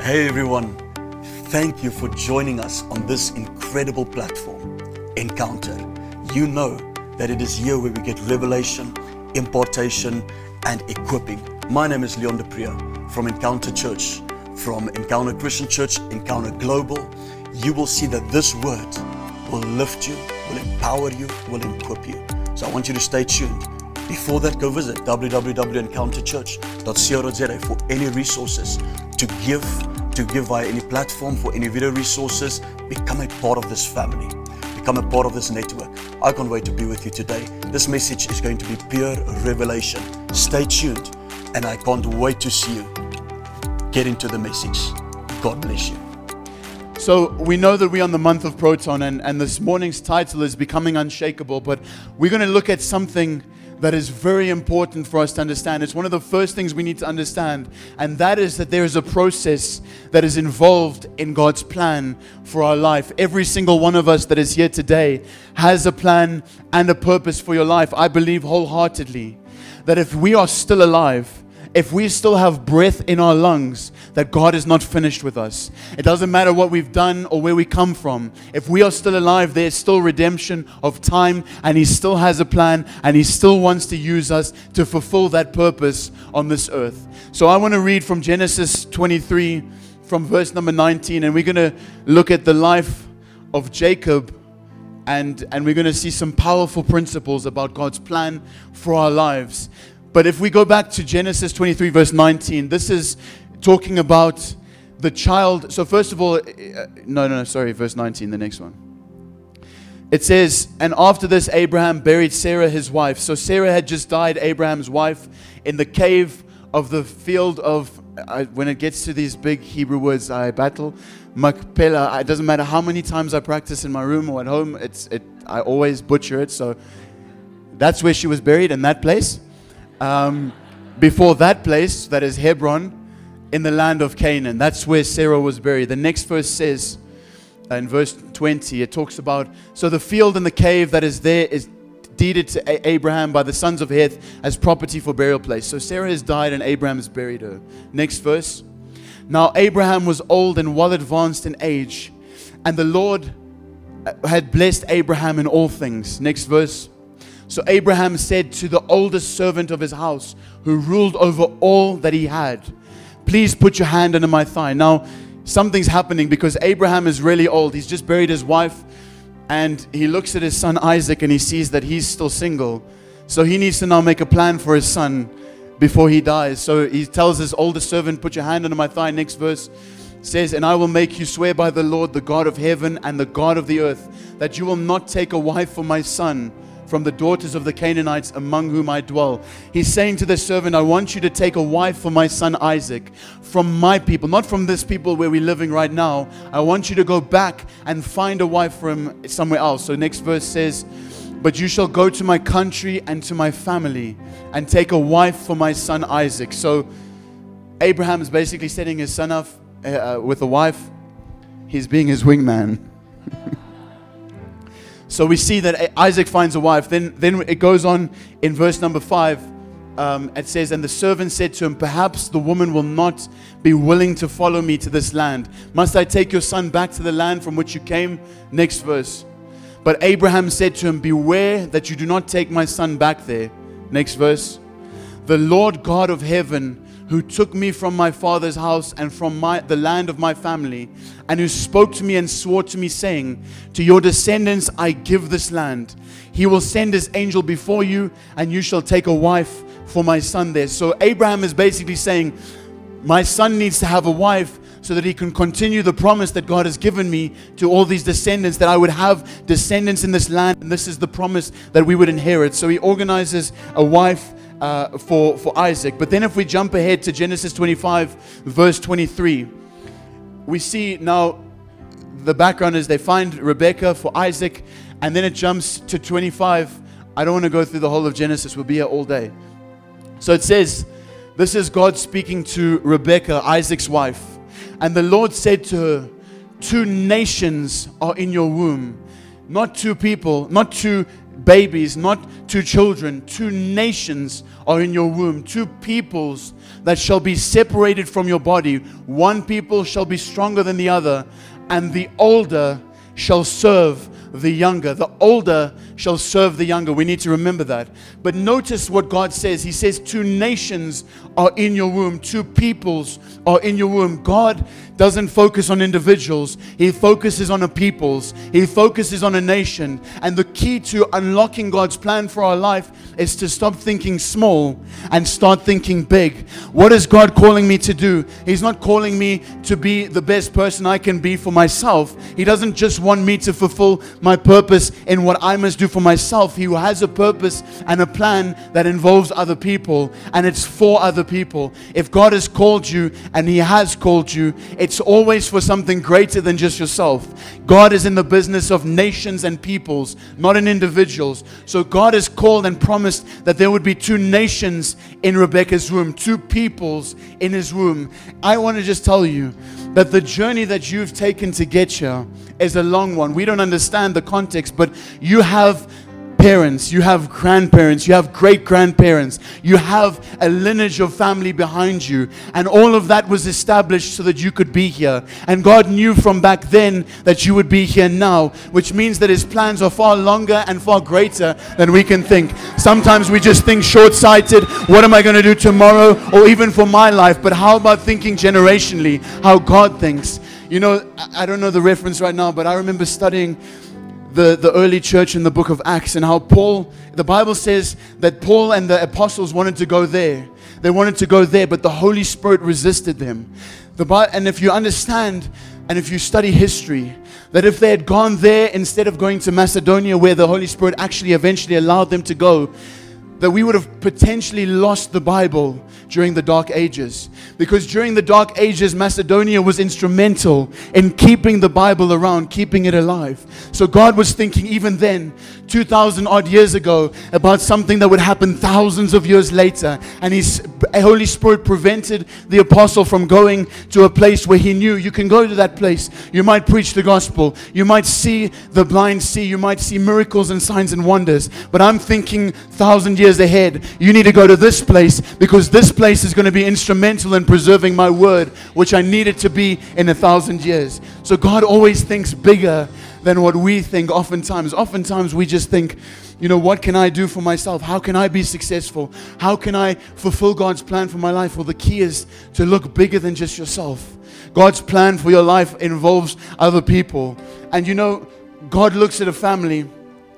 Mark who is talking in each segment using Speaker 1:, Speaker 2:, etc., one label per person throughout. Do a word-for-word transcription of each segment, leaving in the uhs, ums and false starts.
Speaker 1: Hey everyone, thank you for joining us on this incredible platform, Encounter. You know that it is here where we get revelation, impartation, and equipping. My name is Leon de Priya from Encounter Church, from Encounter Christian Church, Encounter Global. You will see that this word will lift you, will empower you, will equip you. So I want you to stay tuned. Before that, go visit w w w dot encounter church dot co dot za for any resources to give, to give via any platform, for any video resources. Become a part of this family. Become a part of this network. I can't wait to be with you today. This message is going to be pure revelation. Stay tuned, and I can't wait to see you. Get into the message. God bless you.
Speaker 2: So we know that we're on the month of Proton, and, and this morning's title is Becoming Unshakable, but we're going to look at something that is very important for us to understand. It's one of the first things we need to understand, and that is that there is a process that is involved in God's plan for our life. Every single one of us that is here today has a plan and a purpose for your life. I believe wholeheartedly that if we are still alive, if we still have breath in our lungs, that God is not finished with us. It doesn't matter what we've done or where we come from. If we are still alive, there's still redemption of time, and He still has a plan, and He still wants to use us to fulfill that purpose on this earth. So I want to read from Genesis twenty-three, from verse number nineteen, and we're going to look at the life of Jacob, and, and we're going to see some powerful principles about God's plan for our lives. But if we go back to Genesis twenty-three, verse nineteen, this is talking about the child. So first of all, uh, no, no, no, sorry, verse nineteen, the next one. It says, and after this, Abraham buried Sarah, his wife. So Sarah had just died, Abraham's wife, in the cave of the field of, uh, when it gets to these big Hebrew words, I battle, Machpelah. It doesn't matter how many times I practice in my room or at home, it's it. I always butcher it. So that's where she was buried, in that place. Um, before that place, that is Hebron, in the land of Canaan. That's where Sarah was buried. The next verse says, uh, in verse twenty, it talks about, so the field and the cave that is there is deeded to A- Abraham by the sons of Heth as property for burial place. So Sarah has died and Abraham has buried her. Next verse. Now Abraham was old and well advanced in age, and the Lord had blessed Abraham in all things. Next verse. So Abraham said to the oldest servant of his house, who ruled over all that he had, please put your hand under my thigh. Now, something's happening because Abraham is really old. He's just buried his wife, and he looks at his son Isaac, and he sees that he's still single. So he needs to now make a plan for his son before he dies. So he tells his oldest servant, put your hand under my thigh. Next verse says, and I will make you swear by the Lord, the God of heaven and the God of the earth, that you will not take a wife for my son from the daughters of the Canaanites among whom I dwell. He's saying to the servant, I want you to take a wife for my son Isaac from my people, not from this people where we're living right now. I want you to go back and find a wife for him somewhere else. So next verse says, but you shall go to my country and to my family and take a wife for my son Isaac. So Abraham is basically setting his son up uh, with a wife. He's being his wingman. So we see that Isaac finds a wife. Then, then it goes on in verse number five. Um, it says, and the servant said to him, perhaps the woman will not be willing to follow me to this land. Must I take your son back to the land from which you came? Next verse. But Abraham said to him, beware that you do not take my son back there. Next verse. The Lord God of heaven, who took me from my father's house and from my, the land of my family, and who spoke to me and swore to me, saying, to your descendants I give this land. He will send his angel before you, and you shall take a wife for my son there. So Abraham is basically saying, my son needs to have a wife so that he can continue the promise that God has given me to all these descendants, that I would have descendants in this land, and this is the promise that we would inherit. So he organizes a wife Uh, for, for Isaac. But then if we jump ahead to Genesis twenty-five, verse twenty-three, we see now the background is they find Rebekah for Isaac, and then it jumps to twenty-five. I don't want to go through the whole of Genesis. We'll be here all day. So it says, this is God speaking to Rebekah, Isaac's wife. And the Lord said to her, two nations are in your womb. Not two people, not two babies, not two children, two nations are in your womb, two peoples that shall be separated from your body. One people shall be stronger than the other, and the older shall serve the younger. The older shall serve the younger. We need to remember that. But notice what God says. He says two nations are in your womb. Two peoples are in your womb. God doesn't focus on individuals. He focuses on a peoples. He focuses on a nation. And the key to unlocking God's plan for our life is to stop thinking small and start thinking big. What is God calling me to do? He's not calling me to be the best person I can be for myself. He doesn't just want me to fulfill my purpose in what I must do for myself. He has a purpose and a plan that involves other people, and it's for other people. If God has called you, and He has called you, it's always for something greater than just yourself. God is in the business of nations and peoples, not in individuals. So God has called and promised that there would be two nations in Rebecca's womb, two peoples in His womb. I want to just tell you that the journey that you've taken to get here is a long one. We don't understand the context, but you have parents, you have grandparents, you have great-grandparents, you have a lineage of family behind you, and all of that was established so that you could be here. And God knew from back then that you would be here now, which means that His plans are far longer and far greater than we can think. Sometimes we just think short-sighted, what am I going to do tomorrow, or even for my life? But how about thinking generationally, how God thinks? You know, I don't know the reference right now, but I remember studying The, the early church in the book of Acts, and how Paul, the Bible says that Paul and the apostles wanted to go there. They wanted to go there, but the Holy Spirit resisted them. The Bible, and if you understand, and if you study history, that if they had gone there instead of going to Macedonia, where the Holy Spirit actually eventually allowed them to go, that we would have potentially lost the Bible during the Dark Ages. Because during the Dark Ages, Macedonia was instrumental in keeping the Bible around, keeping it alive. So God was thinking even then, two thousand odd years ago, about something that would happen thousands of years later. And His Holy Spirit prevented the apostle from going to a place where he knew, you can go to that place, you might preach the gospel, you might see the blind see, you might see miracles and signs and wonders. But I'm thinking thousand years ahead, you need to go to this place, because this place is going to be instrumental in preserving my word, which I need it to be in a thousand years. So God always thinks bigger than what we think oftentimes. Oftentimes we just think, you know, what can I do for myself? How can I be successful? How can I fulfill God's plan for my life? Well, the key is to look bigger than just yourself. God's plan for your life involves other people. And you know, God looks at a family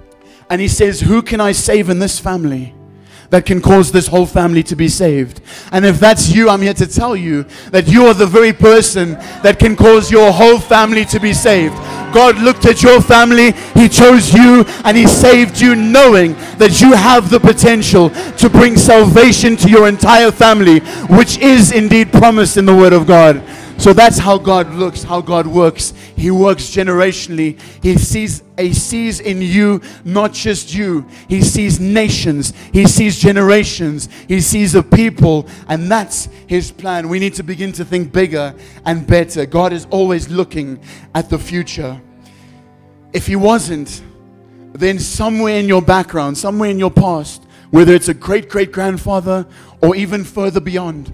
Speaker 2: and He says, who can I save in this family that can cause this whole family to be saved? And if that's you, I'm here to tell you that you are the very person that can cause your whole family to be saved. God looked at your family, He chose you, and He saved you, knowing that you have the potential to bring salvation to your entire family, which is indeed promised in the Word of God. So that's how God looks, how God works. He works generationally. He sees, He sees in you not just you. He sees nations. He sees generations. He sees a people. And that's His plan. We need to begin to think bigger and better. God is always looking at the future. If He wasn't, then somewhere in your background, somewhere in your past, whether it's a great-great-grandfather or even further beyond,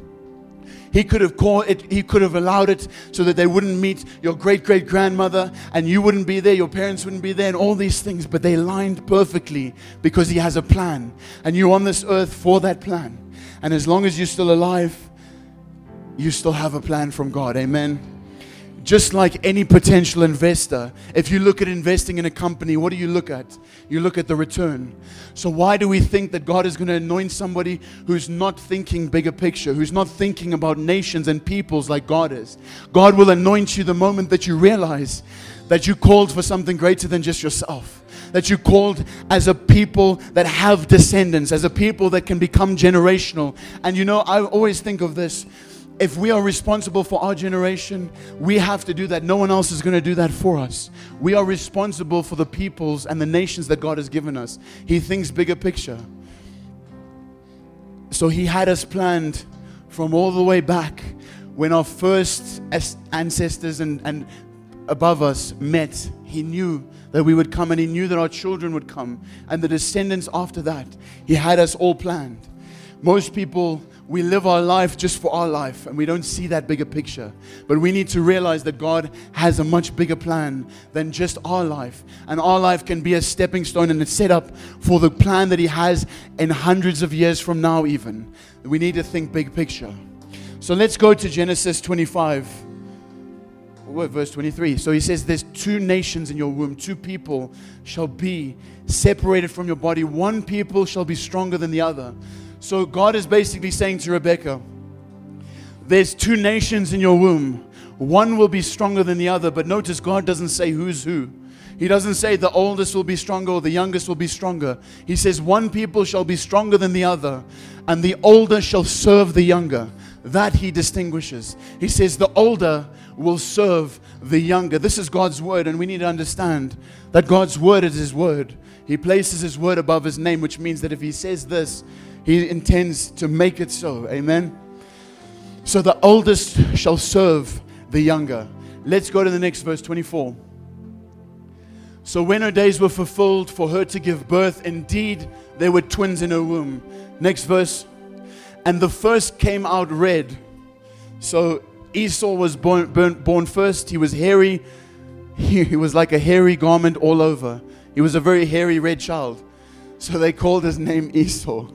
Speaker 2: He could have called it, He could have allowed it so that they wouldn't meet your great-great-grandmother, and you wouldn't be there, your parents wouldn't be there, and all these things. But they aligned perfectly because He has a plan. And you're on this earth for that plan. And as long as you're still alive, you still have a plan from God. Amen. Just like any potential investor, if you look at investing in a company, what do you look at? You look at the return. So why do we think that God is going to anoint somebody who's not thinking bigger picture, who's not thinking about nations and peoples like God is? God will anoint you the moment that you realize that you called for something greater than just yourself. That you called as a people that have descendants, as a people that can become generational. And you know, I always think of this. If we are responsible for our generation, we have to do that. No one else is going to do that for us. We are responsible for the peoples and the nations that God has given us. He thinks bigger picture. So He had us planned from all the way back when our first ancestors and, and above us met, He knew that we would come, and He knew that our children would come and the descendants after that. He had us all planned. Most people, we live our life just for our life, and we don't see that bigger picture. But we need to realize that God has a much bigger plan than just our life. And our life can be a stepping stone, and it's set up for the plan that He has in hundreds of years from now even. We need to think big picture. So let's go to Genesis twenty-five, verse twenty-three. So He says, there's two nations in your womb, two people shall be separated from your body. One people shall be stronger than the other. So God is basically saying to Rebekah, there's two nations in your womb. One will be stronger than the other. But notice God doesn't say who's who. He doesn't say the oldest will be stronger or the youngest will be stronger. He says one people shall be stronger than the other, and the older shall serve the younger. That He distinguishes. He says the older will serve the younger. This is God's word, and we need to understand that God's word is His word. He places His word above His name, which means that if He says this, He intends to make it so. Amen. So the oldest shall serve the younger. Let's go to the next verse, twenty-four. So when her days were fulfilled for her to give birth, indeed there were twins in her womb. Next verse. And the first came out red. So Esau was born, born, born first. He was hairy. He, he was like a hairy garment all over. He was a very hairy red child. So they called his name Esau.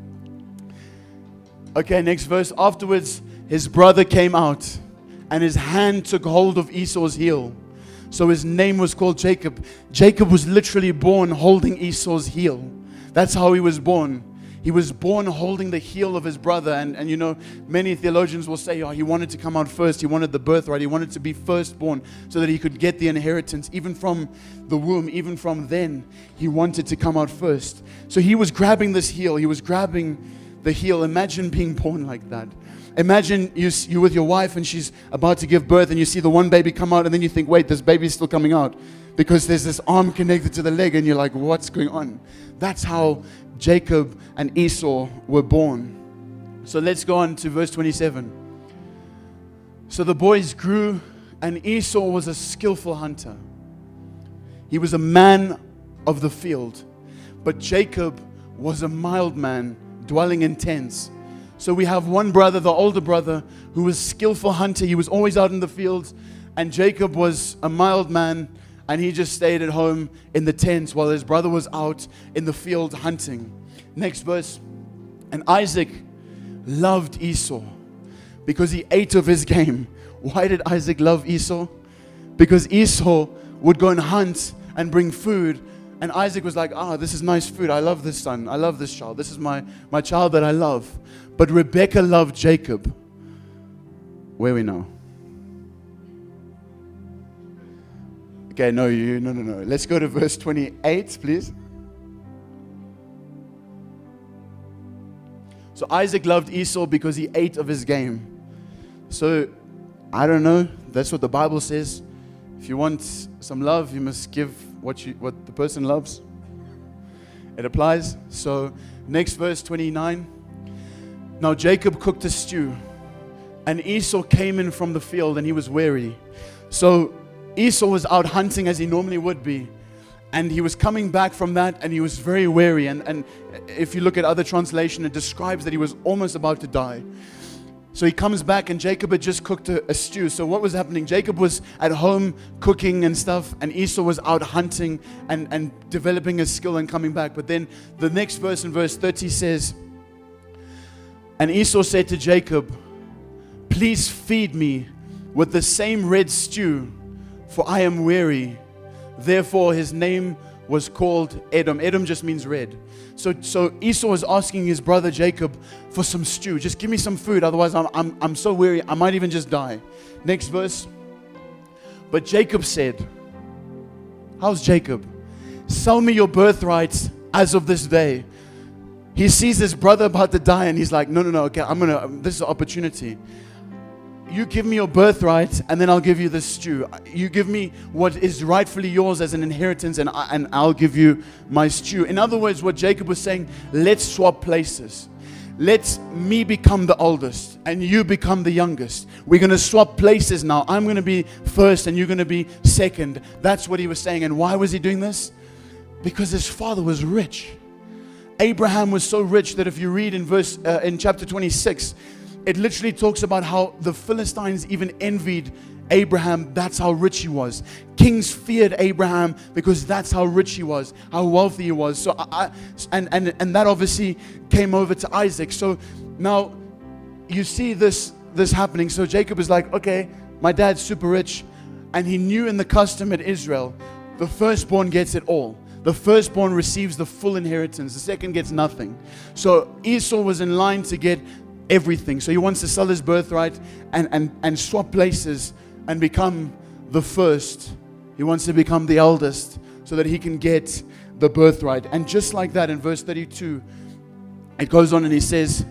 Speaker 2: Okay, next verse. Afterwards, his brother came out, and his hand took hold of Esau's heel. So his name was called Jacob. Jacob was literally born holding Esau's heel. That's how he was born. He was born holding the heel of his brother. And, and you know, many theologians will say, oh, he wanted to come out first. He wanted the birthright. He wanted to be firstborn so that he could get the inheritance. Even from the womb, even from then, he wanted to come out first. So he was grabbing this heel. He was grabbing the heel. Imagine being born like that. Imagine you, you're with your wife and she's about to give birth, and you see the one baby come out, and then you think, wait, this baby's still coming out because there's this arm connected to the leg, and you're like, what's going on? That's how Jacob and Esau were born. So let's go on to verse twenty-seven. So the boys grew, and Esau was a skillful hunter. He was a man of the field. But Jacob was a mild man, dwelling in tents. So we have one brother, the older brother, who was a skillful hunter. He was always out in the fields. And Jacob was a mild man, and he just stayed at home in the tents while his brother was out in the field hunting. Next verse. And Isaac loved Esau because he ate of his game. Why did Isaac love Esau? Because Esau would go and hunt and bring food. And Isaac was like, ah, this is nice food. I love this son. I love this child. This is my, my child that I love. But Rebekah loved Jacob. Where we know? Okay, no, you, no, no, no. Let's go to verse twenty-eight, please. So Isaac loved Esau because he ate of his game. So, I don't know. That's what the Bible says. If you want some love, you must give what you what the person loves. It applies. So, next verse, twenty-nine. Now Jacob cooked a stew, and Esau came in from the field, and he was weary. So Esau was out hunting as he normally would be, and he was coming back from that, and he was very weary. And, and if you look at other translation, it describes that he was almost about to die. So he comes back, and Jacob had just cooked a, a stew. So what was happening? Jacob was at home cooking and stuff, and Esau was out hunting and, and developing his skill and coming back. But then the next verse, in verse thirty, says, and Esau said to Jacob, please feed me with the same red stew, for I am weary. Therefore his name was called Edom. Edom just means red. So, so Esau was asking his brother Jacob for some stew. Just give me some food, otherwise I'm, I'm, I'm so weary, I might even just die. Next verse. But Jacob said, how's Jacob? Sell me your birthright as of this day. He sees his brother about to die, and he's like, no, no, no, okay, I'm going to, this is an opportunity. You give me your birthright, and then I'll give you this stew. You give me what is rightfully yours as an inheritance, and, I, and I'll give you my stew. In other words, what Jacob was saying, let's swap places. let me become the oldest and you become the youngest. We're going to swap places now. I'm going to be first and you're going to be second. That's what he was saying. And why was he doing this? Because his father was rich. Abraham was so rich that if you read in verse uh, in chapter twenty-six, it literally talks about how the Philistines even envied Abraham. That's how rich he was. Kings feared Abraham because that's how rich he was, how wealthy he was. So, I, I, and and and that obviously came over to Isaac. So now you see this this happening. So Jacob is like, okay, my dad's super rich, and he knew in the custom at Israel, the firstborn gets it all. The firstborn receives the full inheritance. The second gets nothing. So Esau was in line to get everything. So he wants to sell his birthright and, and, and swap places and become the first. He wants to become the eldest so that he can get the birthright. And just like that, in verse thirty-two, it goes on and he says,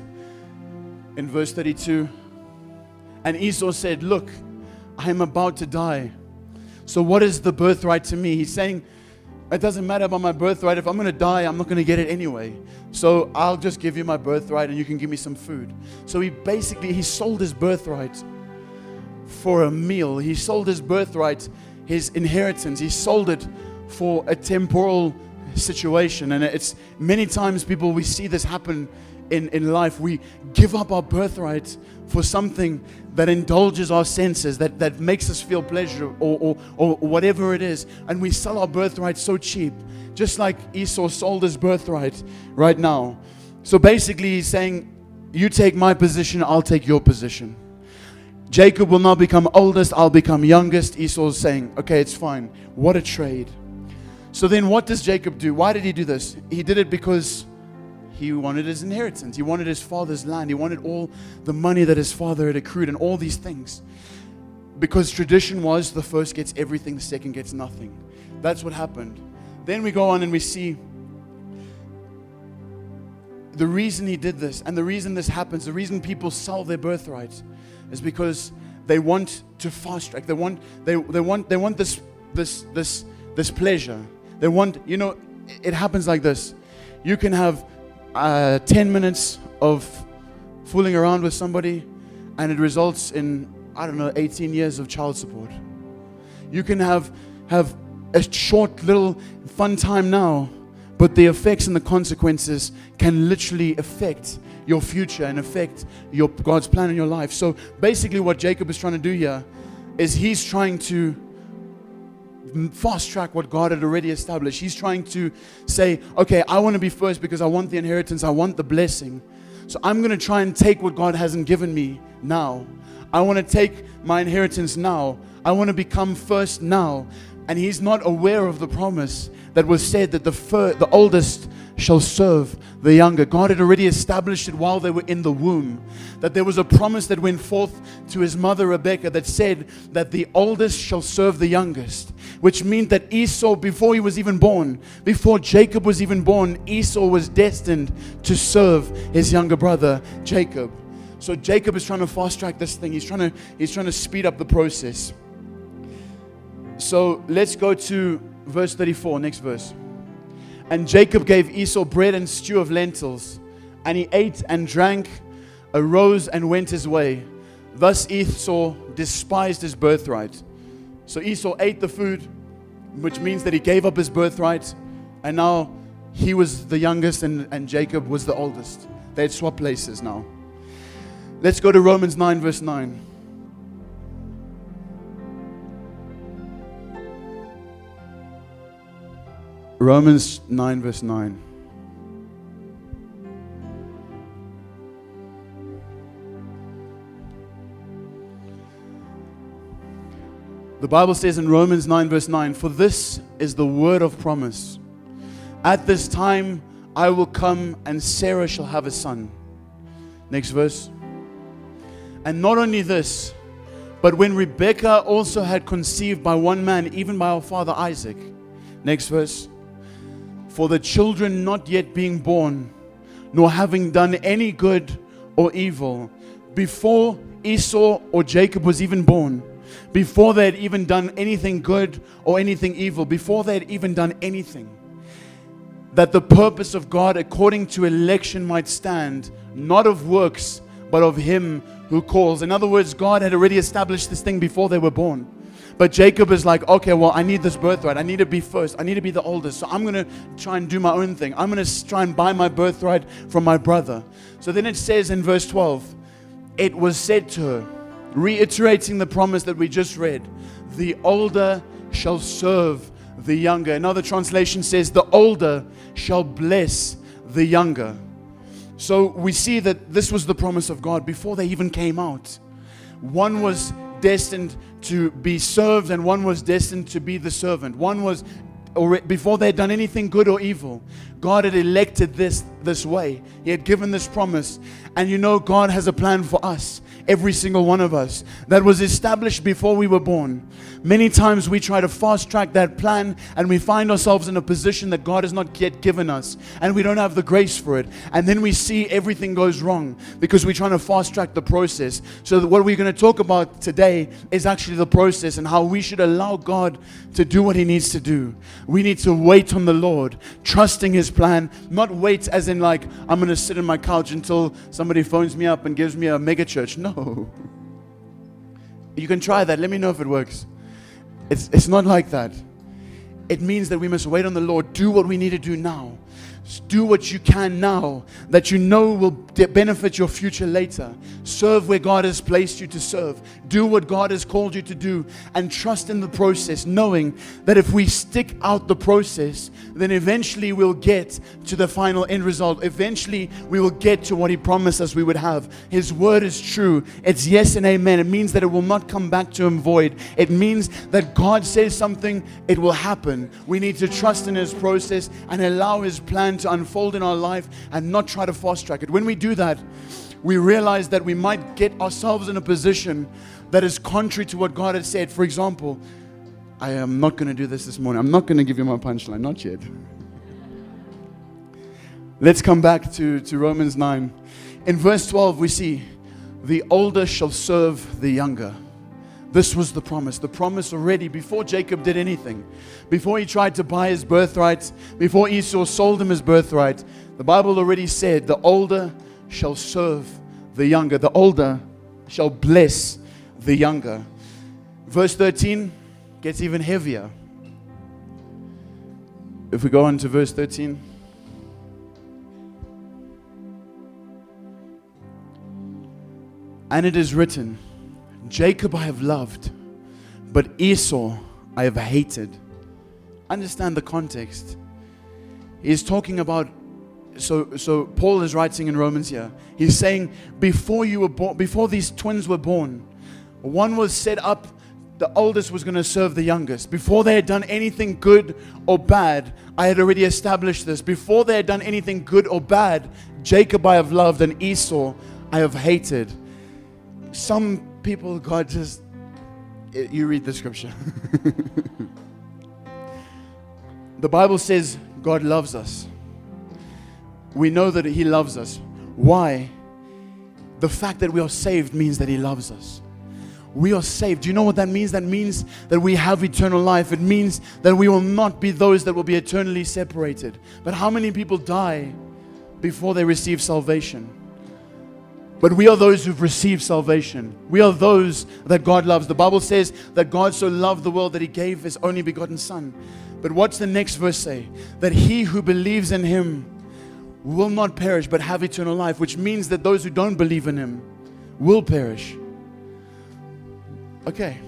Speaker 2: in verse thirty-two, and Esau said, look, I am about to die. So what is the birthright to me? He's saying, it doesn't matter about my birthright. If I'm going to die, I'm not going to get it anyway. So I'll just give you my birthright and you can give me some food. So he basically, he sold his birthright for a meal. He sold his birthright, his inheritance. He sold it for a temporal situation. And it's many times, people, we see this happen in, in life. We give up our birthright for something that indulges our senses, that, that makes us feel pleasure or, or, or whatever it is. And we sell our birthright so cheap, just like Esau sold his birthright right now. So basically he's saying, you take my position, I'll take your position. Jacob will now become oldest, I'll become youngest. Esau's saying, okay, it's fine. What a trade. So then what does Jacob do? Why did he do this? He did it because he wanted his inheritance. He wanted his father's land. He wanted all the money that his father had accrued and all these things. Because tradition was the first gets everything, the second gets nothing. That's what happened. Then we go on and we see the reason he did this and the reason this happens, the reason people sell their birthright is because they want to fast track. They want they they want they want this this this this pleasure. They want, you know, it happens like this. You can have Uh, ten minutes of fooling around with somebody and it results in, I don't know, eighteen years of child support. You can have have a short little fun time now, but the effects and the consequences can literally affect your future and affect your God's plan in your life. So basically what Jacob is trying to do here is he's trying to fast track what God had already established. He's trying to say, okay, I want to be first because I want the inheritance, I want the blessing. So I'm going to try and take what God hasn't given me now. I want to take my inheritance now. I want to become first now. And he's not aware of the promise that was said that the fir- the oldest shall serve the younger. God had already established it while they were in the womb. That there was a promise that went forth to his mother Rebekah that said that the oldest shall serve the youngest. Which means that Esau, before he was even born, before Jacob was even born, Esau was destined to serve his younger brother Jacob. So Jacob is trying to fast track this thing. He's trying to, he's trying to speed up the process. So let's go to verse thirty-four, next verse. And Jacob gave Esau bread and stew of lentils, and he ate and drank, arose and went his way. Thus Esau despised his birthright. So Esau ate the food, which means that he gave up his birthright, and now he was the youngest and, and Jacob was the oldest. They had swapped places now. Let's go to Romans nine verse nine. Romans nine verse nine. The Bible says in Romans nine verse nine, for this is the word of promise. At this time I will come and Sarah shall have a son. Next verse. And not only this, but when Rebekah also had conceived by one man, even by our father Isaac. Next verse. For the children not yet being born, nor having done any good or evil, before Esau or Jacob was even born, before they had even done anything good or anything evil, before they had even done anything, that the purpose of God according to election might stand, not of works, but of him who calls. In other words, God had already established this thing before they were born. But Jacob is like, okay, well, I need this birthright. I need to be first. I need to be the oldest. So I'm going to try and do my own thing. I'm going to try and buy my birthright from my brother. So then it says in verse twelve, it was said to her, reiterating the promise that we just read, the older shall serve the younger. Another translation says, the older shall bless the younger. So we see that this was the promise of God before they even came out. One was destined to be served and one was destined to be the servant. One was, or before they had done anything good or evil, God had elected this this way. He had given this promise. And you know, God has a plan for us, every single one of us, that was established before we were born. Many times we try to fast track that plan and we find ourselves in a position that God has not yet given us and we don't have the grace for it. And then we see everything goes wrong because we're trying to fast track the process. So that what we're going to talk about today is actually the process and how we should allow God to do what He needs to do. We need to wait on the Lord, trusting His plan, not wait as in like, I'm going to sit on my couch until somebody phones me up and gives me a mega church. No. You can try that. Let me know if it works. It's, it's not like that. It means that we must wait on the Lord. Do what we need to do now. Do what you can now that you know will benefit your future later. Serve where God has placed you to serve. Do what God has called you to do and trust in the process, knowing that if we stick out the process, then eventually we'll get to the final end result. Eventually we will get to what He promised us we would have. His word is true. It's yes and amen. It means that it will not come back to Him void. It means that God says something, it will happen. We need to trust in His process and allow His plan to unfold in our life and not try to fast track it. When we do that, we realize that we might get ourselves in a position that is contrary to what God has said. For example, I am not going to do this this morning. I'm not going to give you my punchline, not yet. Let's come back to, to Romans nine. In verse twelve, we see, the older shall serve the younger. This was the promise. The promise already before Jacob did anything. Before he tried to buy his birthright. Before Esau sold him his birthright. The Bible already said, the older shall serve the younger. The older shall bless the younger. Verse thirteen gets even heavier. If we go on to verse thirteen. And it is written, Jacob I have loved, but Esau I have hated. Understand the context. He's talking about, so so Paul is writing in Romans here. He's saying, before you were born, before these twins were born, one was set up, the oldest was going to serve the youngest. Before they had done anything good or bad, I had already established this. Before they had done anything good or bad, Jacob I have loved and Esau I have hated. Some people, God just, you read the scripture. The Bible says God loves us. We know that He loves us. Why? The fact that we are saved means that He loves us. We are saved. Do you know what that means? That means that we have eternal life. It means that we will not be those that will be eternally separated. But how many people die before they receive salvation? But we are those who've received salvation. We are those that God loves. The Bible says that God so loved the world that He gave His only begotten Son. But what's the next verse say? That he who believes in Him will not perish but have eternal life, which means that those who don't believe in Him will perish. Okay.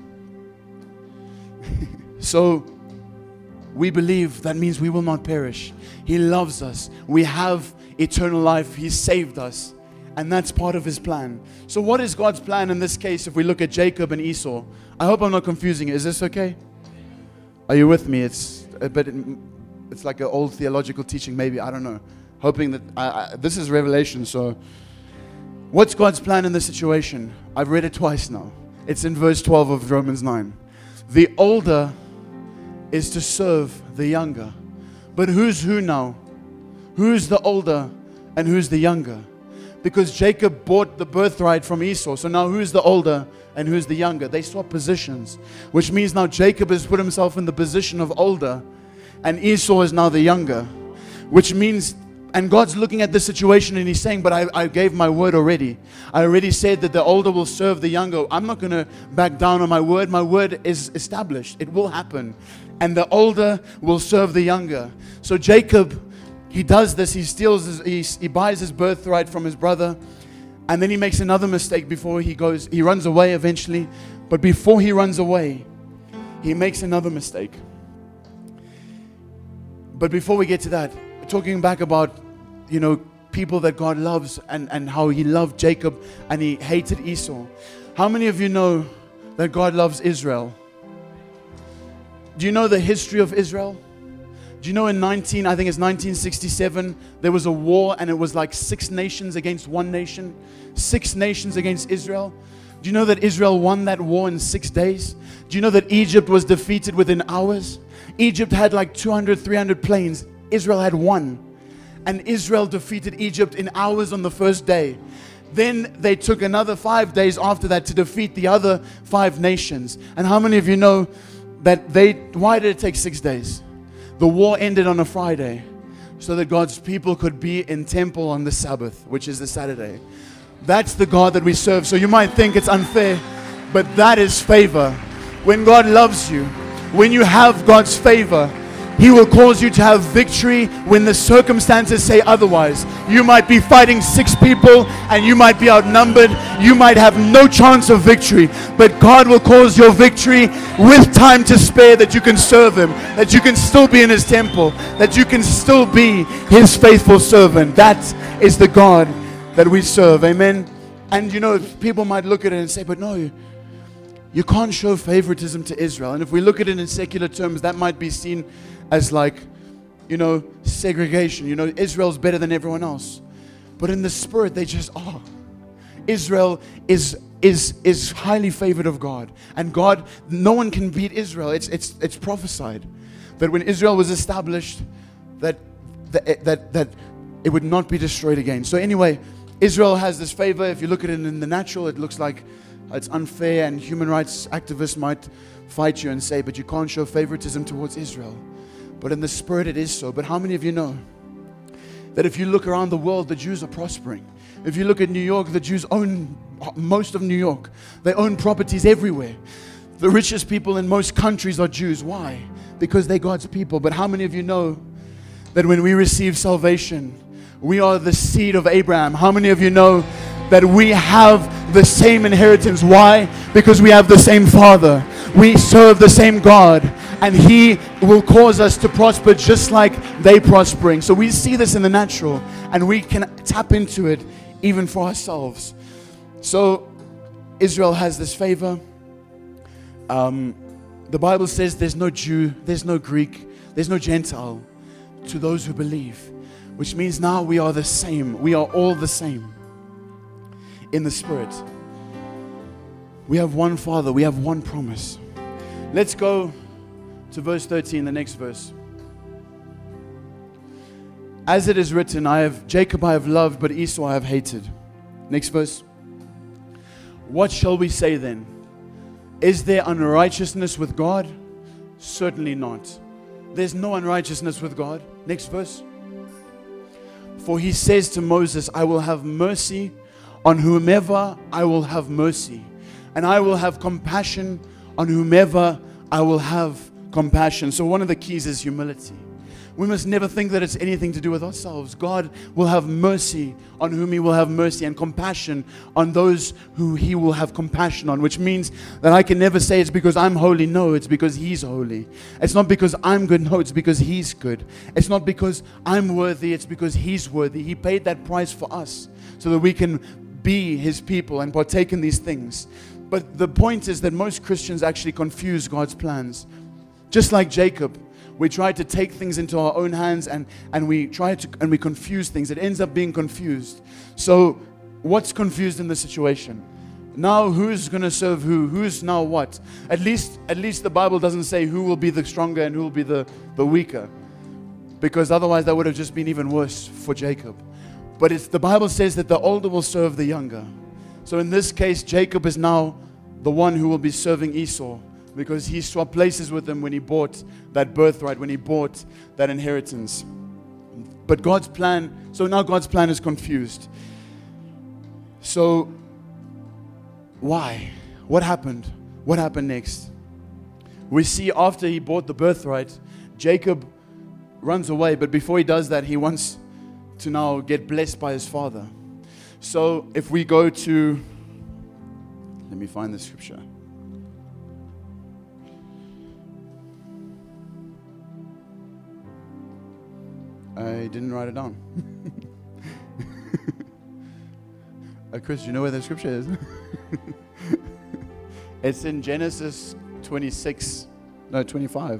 Speaker 2: So we believe, that means we will not perish. He loves us. We have eternal life. He saved us. And that's part of His plan. So what is God's plan in this case if we look at Jacob and Esau? I hope I'm not confusing it. Is this okay? Are you with me? It's a bit, it's like an old theological teaching maybe. I don't know. Hoping that, I, I, this is Revelation. So what's God's plan in this situation? I've read it twice now. It's in verse twelve of Romans nine. The older is to serve the younger. But who's who now? Who's the older and who's the younger? Because Jacob bought the birthright from Esau. So now who's the older and who's the younger? They swap positions. Which means now Jacob has put himself in the position of older and Esau is now the younger. which means, and God's looking at this situation and He's saying, but I, I gave my word already. I already said that the older will serve the younger. I'm not going to back down on my word. My word is established. It will happen. And the older will serve the younger. So Jacob, he does this. He steals, his, he, he buys his birthright from his brother. And then he makes another mistake before he goes. He runs away eventually. But before he runs away, he makes another mistake. But before we get to that, talking back about, you know, people that God loves and, and how He loved Jacob and He hated Esau. How many of you know that God loves Israel? Do you know the history of Israel? Do you know in nineteen, I think it's nineteen sixty-seven, there was a war and it was like six nations against one nation. Six nations against Israel. Do you know that Israel won that war in six days? Do you know that Egypt was defeated within hours? Egypt had like two hundred, three hundred planes. Israel had one. And Israel defeated Egypt in hours on the first day. Then they took another five days after that to defeat the other five nations. And how many of you know that they, why did it take six days? The war ended on a Friday so that God's people could be in temple on the Sabbath, which is the Saturday. That's the God that we serve. So you might think it's unfair, but that is favor. When God loves you, when you have God's favor, He will cause you to have victory when the circumstances say otherwise. You might be fighting six people and you might be outnumbered. You might have no chance of victory. But God will cause your victory with time to spare, that you can serve Him, that you can still be in His temple, that you can still be His faithful servant. That is the God that we serve. Amen. And you know, people might look at it and say, but no, you can't show favoritism to Israel. And if we look at it in secular terms, that might be seen as like, you know, segregation. You know, Israel's better than everyone else. But in the spirit, they just are. Israel is is is highly favored of God. And God, no one can beat Israel. It's it's it's prophesied that when Israel was established, that that that, that it would not be destroyed again. So anyway, Israel has this favor. If you look at it in the natural, it looks like it's unfair, and human rights activists might fight you and say, but you can't show favoritism towards Israel. But in the spirit, it is so. But how many of you know that if you look around the world, the Jews are prospering? If you look at New York, the Jews own most of New York. They own properties everywhere. The richest people in most countries are Jews. Why? Because they're God's people. But how many of you know that when we receive salvation, we are the seed of Abraham? How many of you know that we have the same inheritance? Why? Because we have the same Father. We serve the same God. And He will cause us to prosper just like they prospering. So we see this in the natural, and we can tap into it even for ourselves. So Israel has this favor. Um, the Bible says there's no Jew, there's no Greek, there's no Gentile to those who believe. Which means now we are the same. We are all the same in the Spirit. We have one Father. We have one promise. Let's go to verse thirteen, the next verse. As it is written, I have Jacob I have loved, but Esau I have hated. Next verse. What shall we say then? Is there unrighteousness with God? Certainly not. There's no unrighteousness with God. Next verse. For He says to Moses, I will have mercy on whomever I will have mercy, and I will have compassion on whomever I will have compassion. So one of the keys is humility. We must never think that it's anything to do with ourselves. God will have mercy on whom He will have mercy, and compassion on those who He will have compassion on, which means that I can never say it's because I'm holy. No, it's because He's holy. It's not because I'm good. No, it's because He's good. It's not because I'm worthy. It's because He's worthy. He paid that price for us so that we can be His people and partake in these things. But the point is that most Christians actually confuse God's plans. Just like Jacob, we try to take things into our own hands, and, and we try to and we confuse things. It ends up being confused. So what's confused in the situation? Now who's going to serve who? Who's now what? At least at least the Bible doesn't say who will be the stronger and who will be the, the weaker. Because otherwise that would have just been even worse for Jacob. But it's, the Bible says that the older will serve the younger. So in this case, Jacob is now the one who will be serving Esau, because he swapped places with him when he bought that birthright, when he bought that inheritance. But God's plan, so now God's plan is confused. So, why? What happened? What happened next? We see after he bought the birthright, Jacob runs away, but before he does that, he wants to now get blessed by his father. So, if we go to, let me find the scripture. I didn't write it down. uh, Chris, do you know where the scripture is? It's in Genesis twenty-six, no, twenty-five.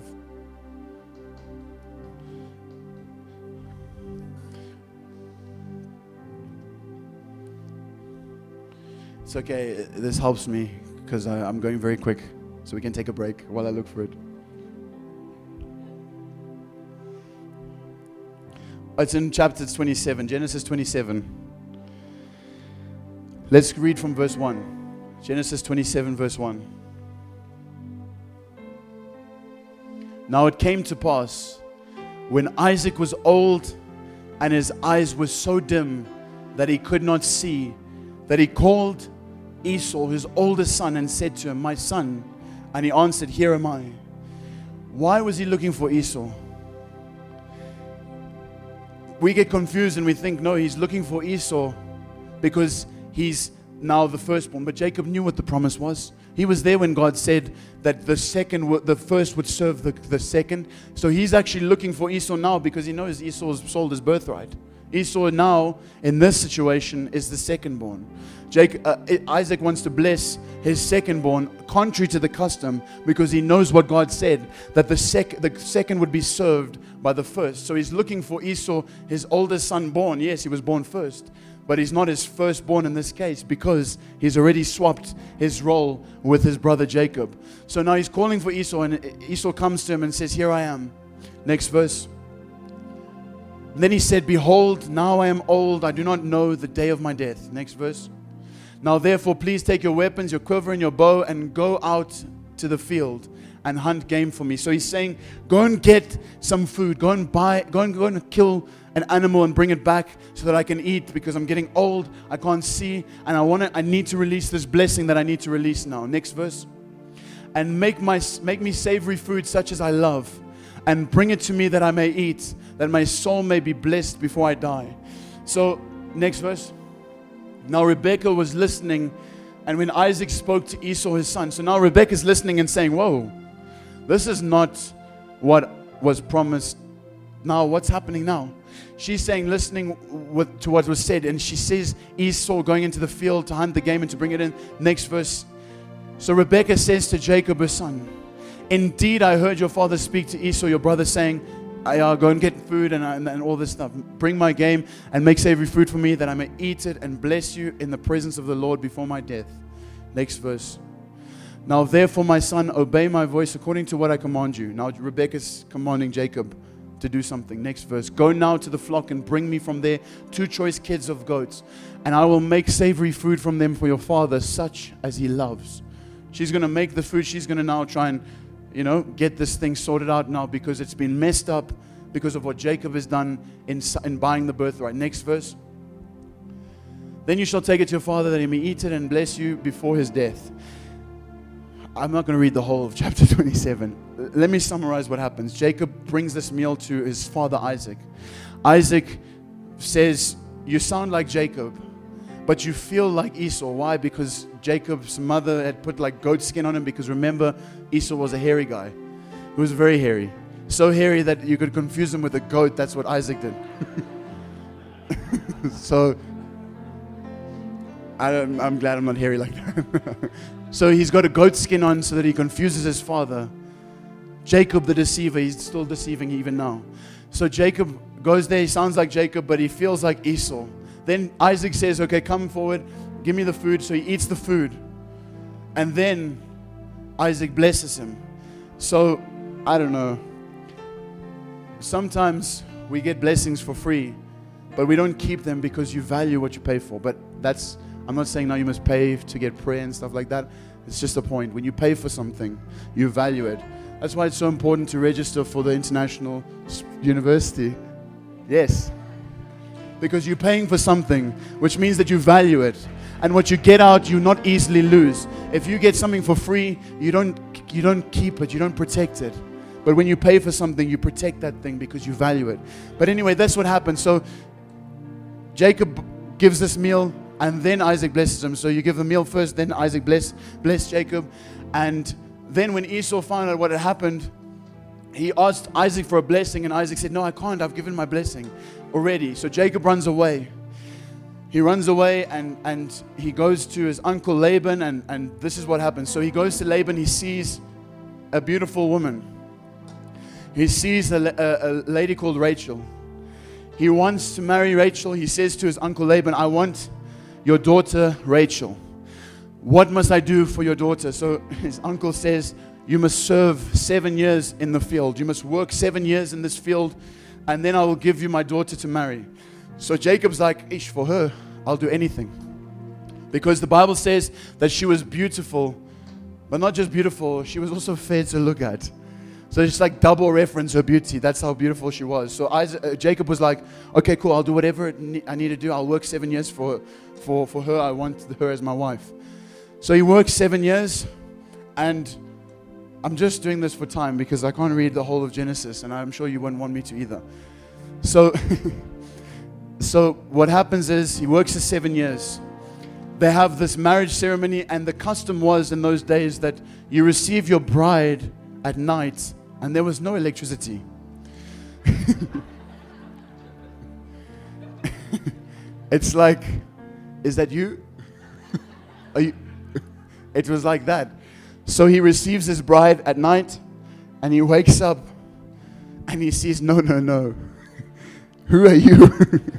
Speaker 2: It's okay, this helps me because I'm going very quick, so we can take a break while I look for it. It's in chapter twenty-seven, Genesis twenty-seven. Let's read from verse one. Genesis twenty-seven, verse one. Now it came to pass, when Isaac was old and his eyes were so dim that he could not see, that he called Esau, his oldest son, and said to him, "My son." And he answered, "Here am I." Why was he looking for Esau? We get confused and we think, no, he's looking for Esau because he's now the firstborn. But Jacob knew what the promise was. He was there when God said that the second, wo- the first would serve the, the second. So he's actually looking for Esau now because he knows Esau's sold his birthright. Esau now, in this situation, is the secondborn. Jacob, uh, Isaac wants to bless his secondborn, contrary to the custom, because he knows what God said, that the, sec- the second would be served by the first. So he's looking for Esau, his oldest son born. Yes, he was born first, but he's not his firstborn in this case because he's already swapped his role with his brother Jacob. So now he's calling for Esau, and Esau comes to him and says, "Here I am." Next verse. And then he said, "Behold, now I am old. I do not know the day of my death." Next verse. "Now therefore, please take your weapons, your quiver and your bow, and go out to the field and hunt game for me." So he's saying, go and get some food. Go and buy, go and go and kill an animal and bring it back so that I can eat, because I'm getting old. I can't see, and I want to. I need to release this blessing that I need to release now. Next verse. "And make my make me savory food such as I love, and bring it to me that I may eat, that my soul may be blessed before I die." So, next verse. "Now Rebekah was listening, and when Isaac spoke to Esau his son," so now Rebekah is listening and saying, "Whoa, this is not what was promised. Now what's happening now?" She's saying, listening with, to what was said, and she sees Esau going into the field to hunt the game and to bring it in. Next verse. "So Rebekah says to Jacob her son, Indeed, I heard your father speak to Esau, your brother, saying, I, uh, go and get food and, uh, and, and all this stuff. Bring my game and make savory food for me, that I may eat it and bless you in the presence of the Lord before my death." Next verse. "Now therefore, my son, obey my voice according to what I command you." Now Rebekah's commanding Jacob to do something. Next verse. "Go now to the flock and bring me from there two choice kids of goats, and I will make savory food from them for your father, such as he loves." She's going to make the food. She's going to now try and, you know, get this thing sorted out now, because it's been messed up because of what Jacob has done in, in buying the birthright. Next verse. "Then you shall take it to your father, that he may eat it and bless you before his death." I'm not going to read the whole of chapter twenty-seven. Let me summarize what happens. Jacob brings this meal to his father Isaac. Isaac says, "You sound like Jacob, but you feel like Esau." Why? Because Jacob's mother had put like goat skin on him, because remember, Esau was a hairy guy. He was very hairy. So hairy that you could confuse him with a goat. That's what Isaac did. So, I don't, I'm glad I'm not hairy like that. So he's got a goat skin on so that he confuses his father. Jacob the deceiver, he's still deceiving even now. So Jacob goes there, he sounds like Jacob, but he feels like Esau. Then Isaac says, "Okay, come forward, give me the food." So he eats the food. And then Isaac blesses him. So, I don't know. Sometimes we get blessings for free, but we don't keep them because you value what you pay for. But that's, I'm not saying now you must pay to get prayer and stuff like that. It's just a point. When you pay for something, you value it. That's why it's so important to register for the International University. Yes. because you're paying for something, which means that you value it. And what you get out, you not easily lose. If you get something for free, you don't you don't keep it, you don't protect it. But when you pay for something, you protect that thing because you value it. But anyway, that's what happened. So Jacob gives this meal, and then Isaac blesses him. So you give the meal first, then Isaac bless bless Jacob. And then when Esau found out what had happened, he asked Isaac for a blessing, and Isaac said, no, I can't. I've given my blessing already. So Jacob runs away. He runs away, and, and he goes to his uncle Laban, and, and this is what happens. So he goes to Laban. He sees a beautiful woman. He sees a, a, a lady called Rachel. He wants to marry Rachel. He says to his uncle Laban, I want your daughter Rachel. What must I do for your daughter? So his uncle says, you must serve seven years in the field. You must work seven years in this field, and then I will give you my daughter to marry. So Jacob's like, ish, for her, I'll do anything. Because the Bible says that she was beautiful, but not just beautiful, she was also fair to look at. So it's like double reference her beauty. That's how beautiful she was. So Isaac, uh, Jacob was like, okay, cool, I'll do whatever I need to do. I'll work seven years for, for, for her. I want her as my wife. So he works seven years, and I'm just doing this for time because I can't read the whole of Genesis, and I'm sure you wouldn't want me to either. So, so what happens is he works for seven years. They have this marriage ceremony, and the custom was in those days that you receive your bride at night, and there was no electricity. It's like, is that you? Are you? It was like that. So he receives his bride at night, and he wakes up and he sees, no, no, no. Who are you?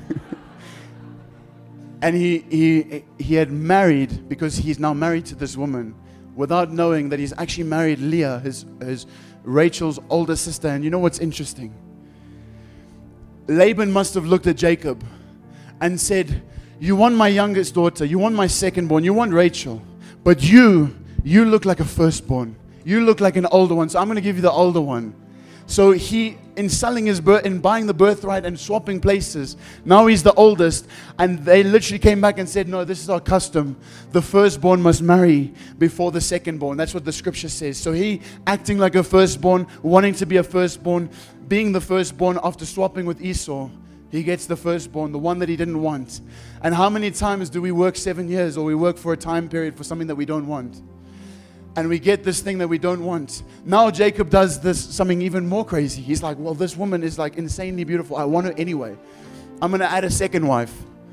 Speaker 2: And he, he, he had married, because he's now married to this woman, without knowing that he's actually married Leah, his, his Rachel's older sister. And you know what's interesting? Laban must have looked at Jacob and said, you want my youngest daughter, you want my secondborn, you want Rachel, but you, you look like a firstborn. You look like an older one, so I'm going to give you the older one. So he, in selling his birth, in buying the birthright and swapping places, now he's the oldest, and they literally came back and said, no, this is our custom. The firstborn must marry before the secondborn. That's what the scripture says. So he, acting like a firstborn, wanting to be a firstborn, being the firstborn after swapping with Esau, he gets the firstborn, the one that he didn't want. And how many times do we work seven years or we work for a time period for something that we don't want? And we get this thing that we don't want. Now Jacob does this something even more crazy. He's like, well, this woman is like insanely beautiful. I want her anyway. I'm going to add a second wife.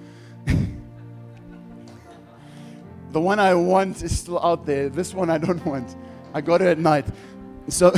Speaker 2: The one I want is still out there. This one I don't want. I got her at night. So,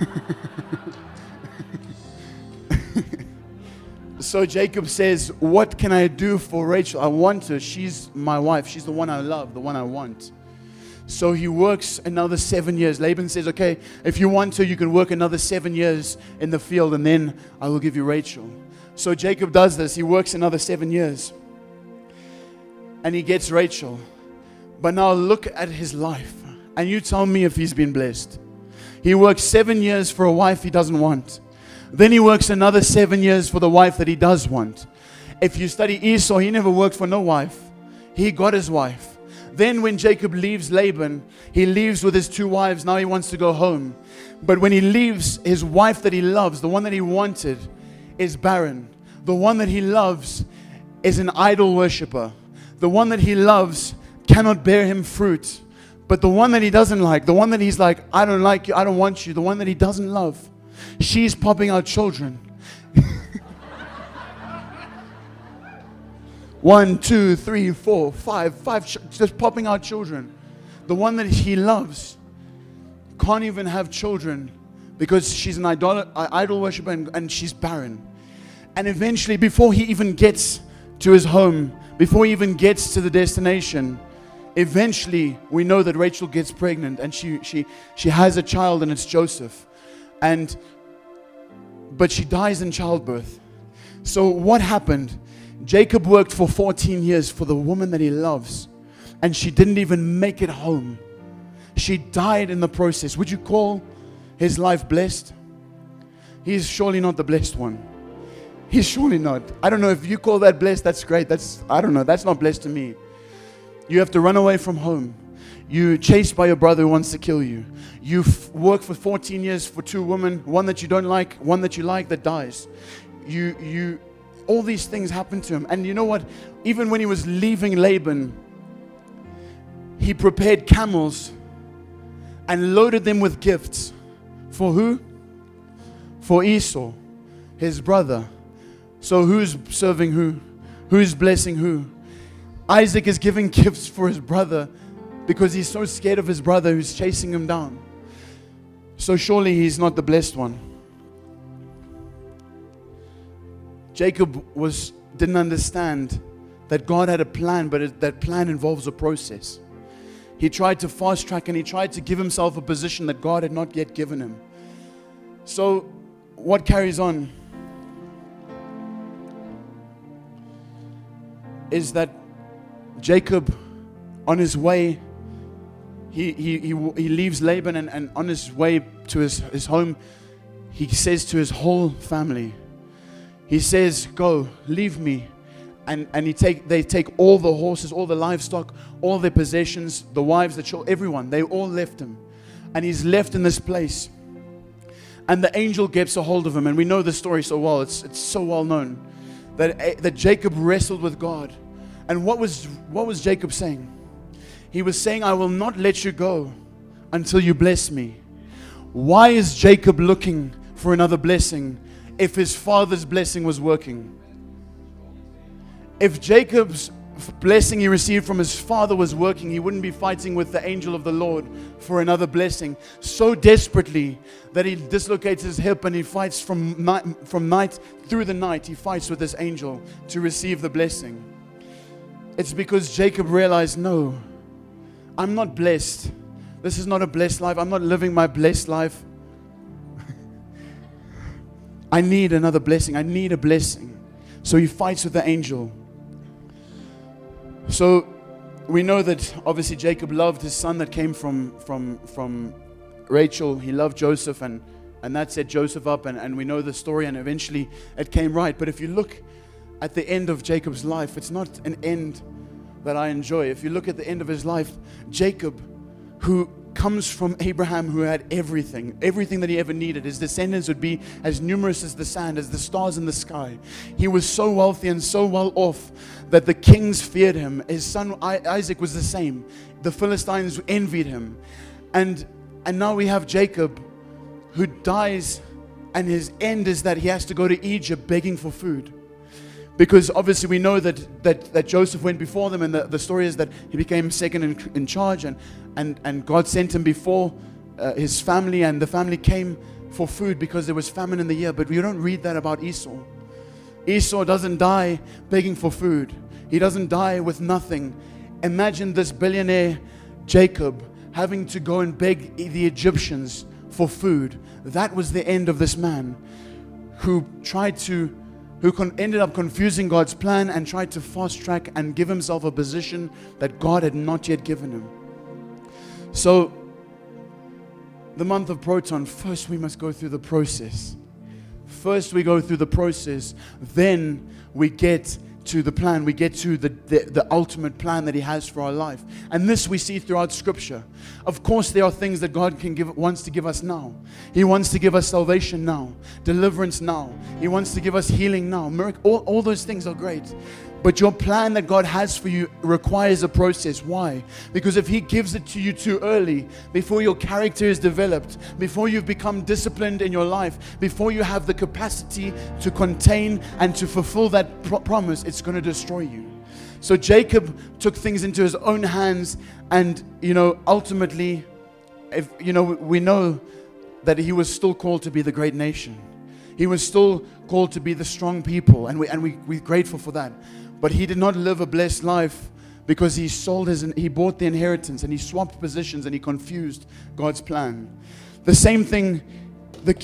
Speaker 2: so Jacob says, what can I do for Rachel? I want her. She's my wife. She's the one I love, the one I want. So he works another seven years. Laban says, okay, if you want to, you can work another seven years in the field, and then I will give you Rachel. So Jacob does this. He works another seven years. And he gets Rachel. But now look at his life. And you tell me if he's been blessed. He works seven years for a wife he doesn't want. Then he works another seven years for the wife that he does want. If you study Esau, he never worked for no wife. He got his wife. Then when Jacob leaves Laban, he leaves with his two wives. Now he wants to go home. But when he leaves, his wife that he loves, the one that he wanted, is barren. The one that he loves is an idol worshiper. The one that he loves cannot bear him fruit. But the one that he doesn't like, the one that he's like, I don't like you, I don't want you, the one that he doesn't love, she's popping out children. One, two, three, four, five, five, just popping out children. The one that he loves can't even have children because she's an idol, idol worshiper and, and she's barren. And eventually, before he even gets to his home, before he even gets to the destination, eventually we know that Rachel gets pregnant and she she she has a child, and it's Joseph. And but she dies in childbirth. So what happened? Jacob worked for fourteen years for the woman that he loves, and she didn't even make it home. She died in the process. Would you call his life blessed? He is surely not the blessed one. He's surely not. I don't know if you call that blessed. That's great. That's, I don't know. That's not blessed to me. You have to run away from home. You're chased by your brother who wants to kill you. You f- work for fourteen years for two women, one that you don't like, one that you like that dies. You, you, all these things happen to him. And you know what? Even when he was leaving Laban, he prepared camels and loaded them with gifts. For who? For Esau, his brother. So who's serving who? Who's blessing who? Isaac is giving gifts for his brother because he's so scared of his brother who's chasing him down. So surely he's not the blessed one. Jacob was didn't understand that God had a plan, but it, that plan involves a process. He tried to fast track and he tried to give himself a position that God had not yet given him. So what carries on is that Jacob, on his way, he he he, he leaves Laban, and, and on his way to his, his home, he says to his whole family, he says, go, leave me. And and he take they take all the horses, all the livestock, all their possessions, the wives, the children, everyone. They all left him. And he's left in this place. And the angel gets a hold of him. And we know the story so well. It's it's so well known. That, that Jacob wrestled with God. And what was what was Jacob saying? He was saying, I will not let you go until you bless me. Why is Jacob looking for another blessing if his father's blessing was working? If Jacob's blessing he received from his father was working, he wouldn't be fighting with the angel of the Lord for another blessing so desperately that he dislocates his hip and he fights from night, from night through the night. He fights with this angel to receive the blessing. It's because Jacob realized, no, I'm not blessed. This is not a blessed life. I'm not living my blessed life. I need another blessing. I need a blessing. So he fights with the angel. So we know that obviously Jacob loved his son that came from from from Rachel. He loved Joseph, and, and that set Joseph up, and, and we know the story, and eventually it came right. But if you look at the end of Jacob's life, it's not an end that I enjoy. If you look at the end of his life, Jacob, who comes from Abraham, who had everything, everything that he ever needed. His descendants would be as numerous as the sand, as the stars in the sky. He was so wealthy and so well off that the kings feared him. His son Isaac was the same. The Philistines envied him. And, and now we have Jacob, who dies, and his end is that he has to go to Egypt begging for food. Because obviously we know that, that, that Joseph went before them, and the, the story is that he became second in, in charge, and, and, and God sent him before uh, his family, and the family came for food because there was famine in the year. But we don't read that about Esau. Esau doesn't die begging for food. He doesn't die with nothing. Imagine this billionaire Jacob having to go and beg the Egyptians for food. That was the end of this man who tried to who con- ended up confusing God's plan and tried to fast track and give himself a position that God had not yet given him. So, the month of Proton, first we must go through the process. First we go through the process, then we get to the plan, we get to the, the, the ultimate plan that He has for our life. And this we see throughout Scripture. Of course, there are things that God can give, wants to give us now. He wants to give us salvation now, deliverance now. He wants to give us healing now. Miracle, all, all those things are great. But your plan that God has for you requires a process. Why? Because if He gives it to you too early, before your character is developed, before you've become disciplined in your life, before you have the capacity to contain and to fulfill that pro- promise, it's going to destroy you. So Jacob took things into his own hands, and, you know, ultimately, if you know, we know that he was still called to be the great nation. He was still called to be the strong people, and we and we we're grateful for that. But he did not live a blessed life because he sold his, he bought the inheritance, and he swapped positions, and he confused God's plan. The same thing, the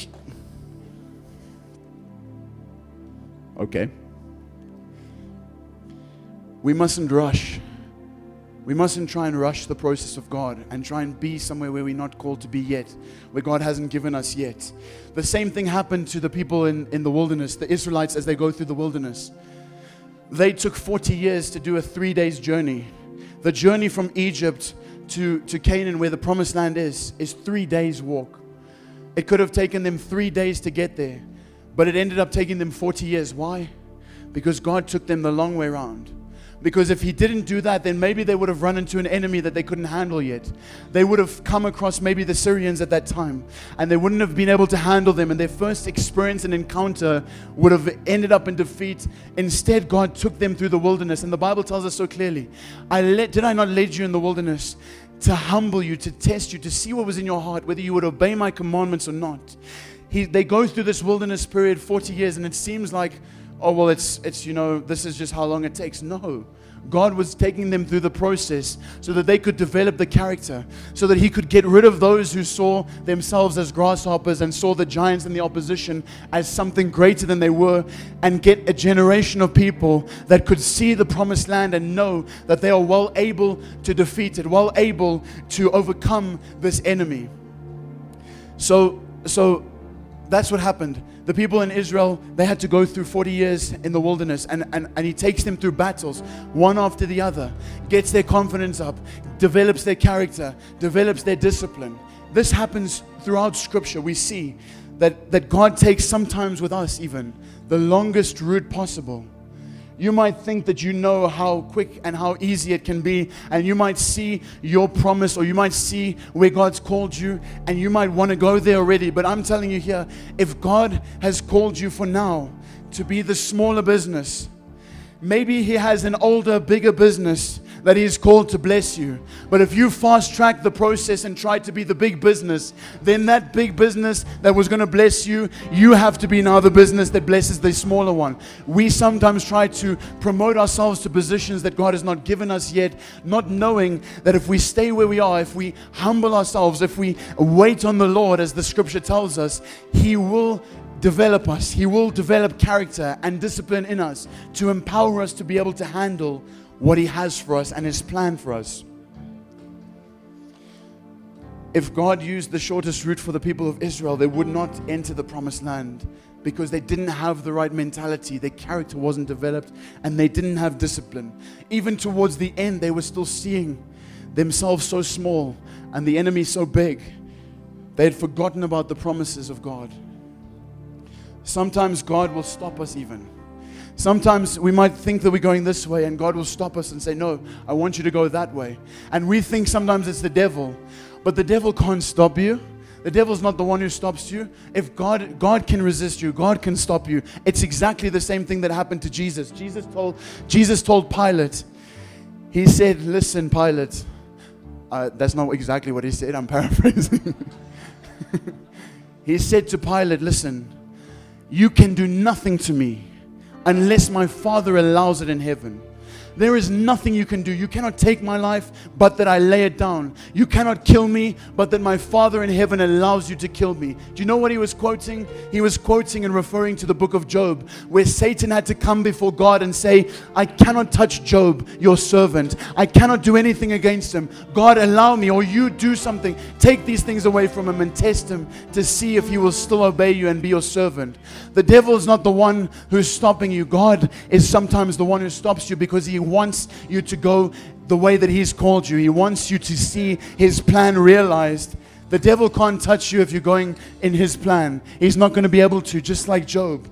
Speaker 2: okay. We mustn't rush We mustn't try and rush the process of God and try and be somewhere where we're not called to be yet, where God hasn't given us yet. The same thing happened to the people in, in the wilderness, the Israelites, as they go through the wilderness. They took forty years to do a three days journey. The journey from Egypt to, to Canaan, where the promised land is, is three days walk. It could have taken them three days to get there, but it ended up taking them forty years. Why? Because God took them the long way around. Because if He didn't do that, then maybe they would have run into an enemy that they couldn't handle yet. They would have come across maybe the Syrians at that time, and they wouldn't have been able to handle them, and their first experience and encounter would have ended up in defeat. Instead, God took them through the wilderness, and the Bible tells us so clearly, I let, did I not lead you in the wilderness to humble you, to test you, to see what was in your heart, whether you would obey my commandments or not? He, they go through this wilderness period, forty years, and it seems like, oh, well, it's, it's, you know, this is just how long it takes. No. God was taking them through the process so that they could develop the character, so that He could get rid of those who saw themselves as grasshoppers and saw the giants in the opposition as something greater than they were, and get a generation of people that could see the promised land and know that they are well able to defeat it, well able to overcome this enemy. So, so that's what happened. The people in Israel, they had to go through forty years in the wilderness, and, and, and He takes them through battles, one after the other, gets their confidence up, develops their character, develops their discipline. This happens throughout Scripture. We see that, that God takes sometimes with us even the longest route possible. You might think that you know how quick and how easy it can be, and you might see your promise, or you might see where God's called you, and you might want to go there already. But I'm telling you here, if God has called you for now to be the smaller business, maybe He has an older, bigger business that He is called to bless you. But if you fast track the process and try to be the big business, then that big business that was going to bless you, you have to be now the business that blesses the smaller one. We sometimes try to promote ourselves to positions that God has not given us yet, not knowing that if we stay where we are, if we humble ourselves, if we wait on the Lord, as the Scripture tells us, He will develop us. He will develop character and discipline in us to empower us to be able to handle what He has for us and His plan for us. If God used the shortest route for the people of Israel, they would not enter the promised land because they didn't have the right mentality. Their character wasn't developed, and they didn't have discipline. Even towards the end, they were still seeing themselves so small and the enemy so big. They had forgotten about the promises of God. Sometimes God will stop us even. Sometimes we might think that we're going this way, and God will stop us and say, no, I want you to go that way. And we think sometimes it's the devil, but the devil can't stop you. The devil's not the one who stops you. If God, God can resist you, God can stop you. It's exactly the same thing that happened to Jesus. Jesus told, Jesus told Pilate, He said, listen, Pilate, uh, that's not exactly what He said, I'm paraphrasing. He said to Pilate, listen, you can do nothing to me unless my Father allows it in heaven. There is nothing you can do. You cannot take my life, but that I lay it down. You cannot kill me, but that my Father in heaven allows you to kill me. Do you know what he was quoting? He was quoting and referring to the book of Job, where Satan had to come before God and say, I cannot touch Job, your servant. I cannot do anything against him. God, allow me, or you do something. Take these things away from him and test him to see if he will still obey you and be your servant. The devil is not the one who's stopping you. God is sometimes the one who stops you because He wants you to go the way that He's called you. He wants you to see His plan realized. The devil can't touch you if you're going in his plan. He's not going to be able to, just like Job.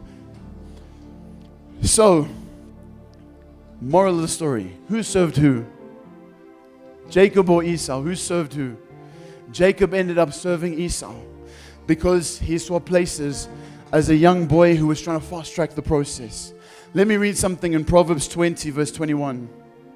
Speaker 2: So, moral of the story. Who served who? Jacob or Esau? Who served who? Jacob ended up serving Esau because he saw places as a young boy who was trying to fast track the process. Let me read something in Proverbs twenty, verse twenty-one.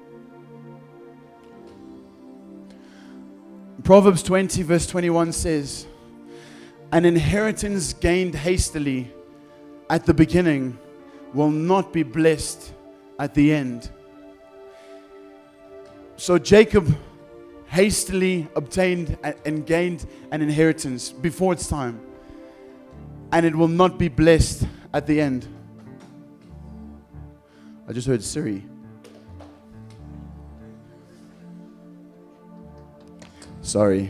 Speaker 2: Proverbs twenty, verse twenty-one says, an inheritance gained hastily at the beginning will not be blessed at the end. So Jacob hastily obtained and gained an inheritance before its time, and it will not be blessed at the end. I just heard Siri. Sorry.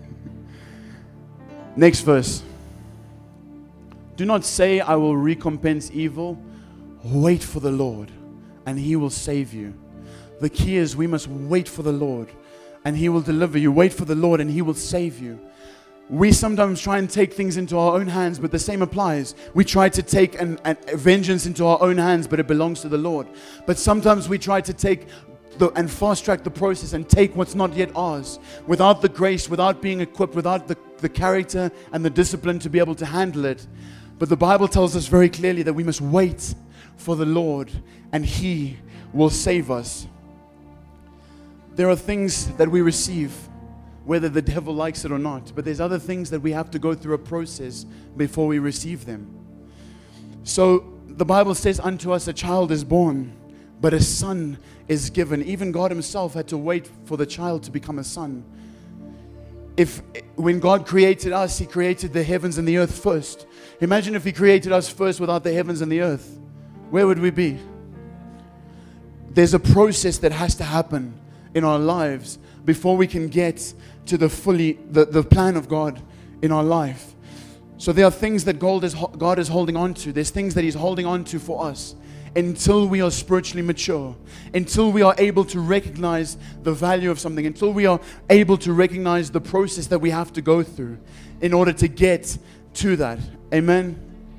Speaker 2: Next verse. Do not say, I will recompense evil. Wait for the Lord, and He will save you. The key is we must wait for the Lord, and He will deliver you. Wait for the Lord, and He will save you. We sometimes try and take things into our own hands, but the same applies. We try to take an, an vengeance into our own hands, but it belongs to the Lord. But sometimes we try to take the, and fast track the process and take what's not yet ours, without the grace, without being equipped, without the, the character and the discipline to be able to handle it. But the Bible tells us very clearly that we must wait for the Lord, and He will save us. There are things that we receive, whether the devil likes it or not, but there's other things that we have to go through a process before we receive them. So the Bible says, unto us a child is born, but a son is given. Even God Himself had to wait for the child to become a son. If when God created us, He created the heavens and the earth first. Imagine if He created us first without the heavens and the earth. Where would we be? There's a process that has to happen in our lives before we can get to the fully the, the plan of God in our life. So there are things that God is, God is holding on to. There's things that He's holding on to for us until we are spiritually mature, until we are able to recognize the value of something, until we are able to recognize the process that we have to go through in order to get to that. Amen.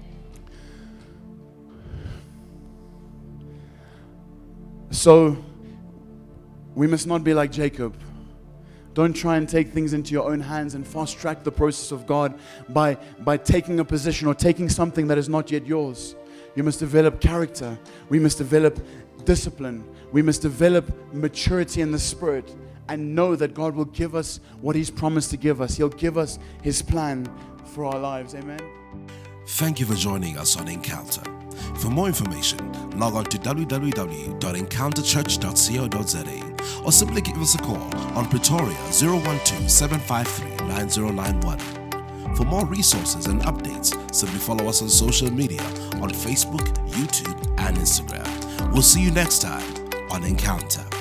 Speaker 2: So we must not be like Jacob. Don't try and take things into your own hands and fast track the process of God by, by taking a position or taking something that is not yet yours. You must develop character. We must develop discipline. We must develop maturity in the Spirit and know that God will give us what He's promised to give us. He'll give us His plan for our lives. Amen.
Speaker 3: Thank you for joining us on Encounter. For more information, log on to w w w dot encounter church dot co dot z a or simply give us a call on Pretoria zero one two, seven five three, nine zero nine one. For more resources and updates, simply follow us on social media on Facebook, YouTube, and Instagram. We'll see you next time on Encounter.